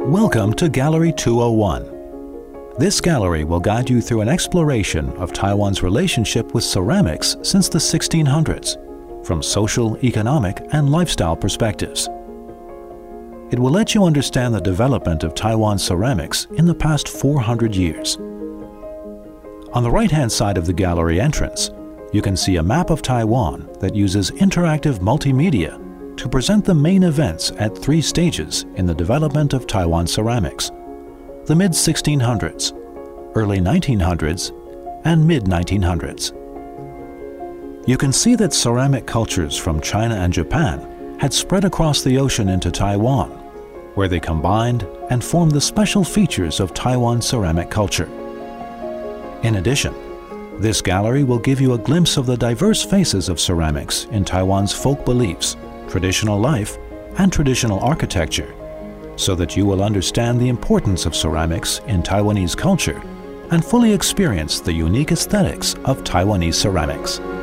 Welcome to Gallery 201. This gallery will guide you through an exploration of Taiwan's relationship with ceramics since the 1600s, from social, economic, and lifestyle perspectives. It will let you understand the development of Taiwan's ceramics in the past 400 years. On the right-hand side of the gallery entrance, you can see a map of Taiwan that uses interactive multimedia to present the main events at 3 stages in the development of Taiwan ceramics: the mid-1600s, early 1900s, and mid-1900s. You can see that ceramic cultures from China and Japan had spread across the ocean into Taiwan, where they combined and formed the special features of Taiwan ceramic culture. In addition, this gallery will give you a glimpse of the diverse faces of ceramics in Taiwan's folk beliefs, traditional life, and traditional architecture, so that you will understand the importance of ceramics in Taiwanese culture and fully experience the unique aesthetics of Taiwanese ceramics.